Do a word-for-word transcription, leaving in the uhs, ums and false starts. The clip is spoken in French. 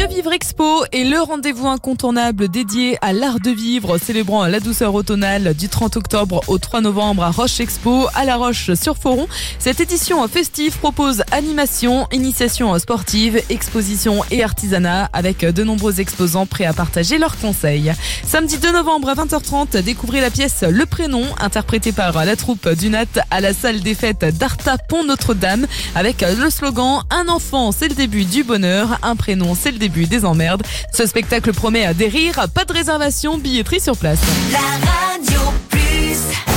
Mieux Vivre Expo est le rendez-vous incontournable dédié à l'art de vivre, célébrant la douceur automnale du trente octobre au trois novembre à Roche Expo, à La Roche-sur-Foron. Cette édition festive propose animation, initiation sportive, exposition et artisanat avec de nombreux exposants prêts à partager leurs conseils. Samedi deux novembre à vingt heures trente, découvrez la pièce Le Prénom, interprétée par la troupe du Nat à la salle des fêtes d'Arta Pont Notre-Dame, avec le slogan « Un enfant, c'est le début du bonheur, un prénom, c'est le début des emmerdes ». Ce spectacle promet des rires, pas de réservation, billetterie sur place. La radio plus